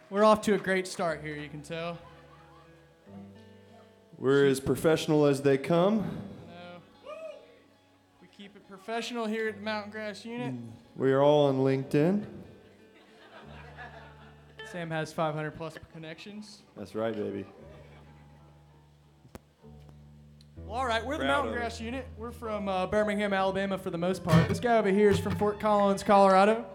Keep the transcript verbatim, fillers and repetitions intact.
We're off to a great start here, you can tell. We're as professional as they come. No. We keep it professional here at the Mountain Grass Unit. We are all on LinkedIn. Sam has five hundred plus connections. That's right, baby. Well, all right, we're the Proud Mountain of it. Grass Unit. We're from uh, Birmingham, Alabama for the most part. This guy over here is from Fort Collins, Colorado.